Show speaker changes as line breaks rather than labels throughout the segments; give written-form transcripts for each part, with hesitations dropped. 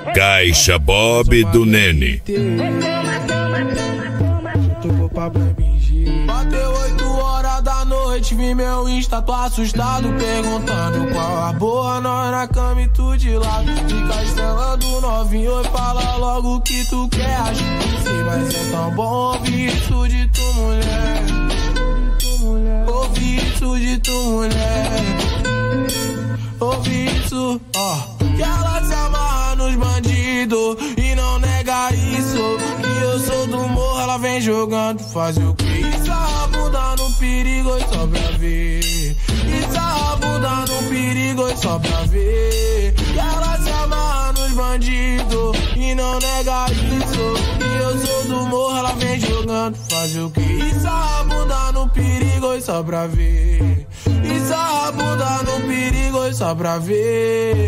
Caixa Bob do Nene.
Bateu 8 horas da noite, vi meu Insta, tô assustado, perguntando qual a boa, nós na cama e tu de lado. Fica estrelando novinho e fala logo o que tu quer. Acho que sim, mas é tão bom ouvir isso de tu, mulher. Ouvir isso de tu, mulher. Ouvir isso, ó. Que ela se amarra nos bandidos e não nega isso. Que eu sou do morro, ela vem jogando, faz o que? Isso a bunda no perigo só pra ver. Isso a bunda no perigo só pra ver. Que ela se amarra nos bandidos e não nega isso. Que eu sou do morro, ela vem jogando, faz o que? Isso a bunda no perigo só pra ver. Isso a bunda no perigo só pra ver.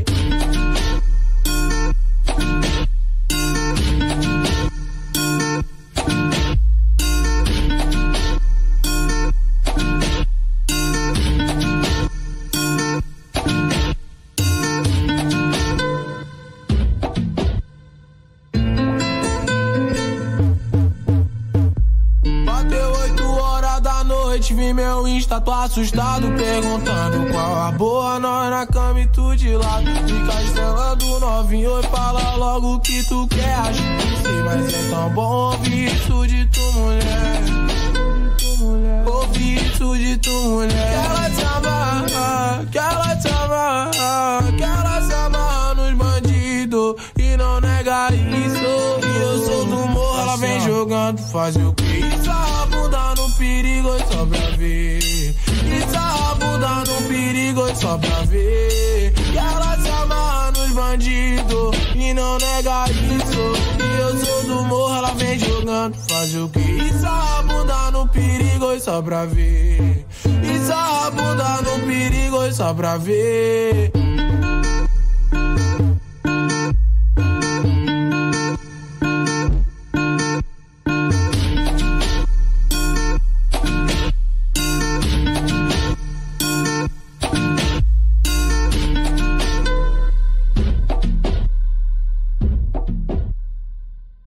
Vi meu Insta, tô assustado, perguntando qual a boa, nós na cama e tu de lado. Fica estrelando novinho e fala logo o que tu quer. Acho que sim, mas é tão bom ouvir isso de tu, mulher. Ouvir isso de tu, mulher. Que ela se amarra, que ela se amarra, que ela se amarra nos bandidos e não nega isso. E eu sou do morro, ela vem jogando, faz o que? Isso a bunda no perigo só pra ver. Isso a bunda no perigo só pra ver. Que ela se amarra nos bandidos e não nega isso. E eu sou do morro, ela vem jogando, faz o que? Isso a bunda no perigo só pra ver. Isso a bunda no perigo só pra ver.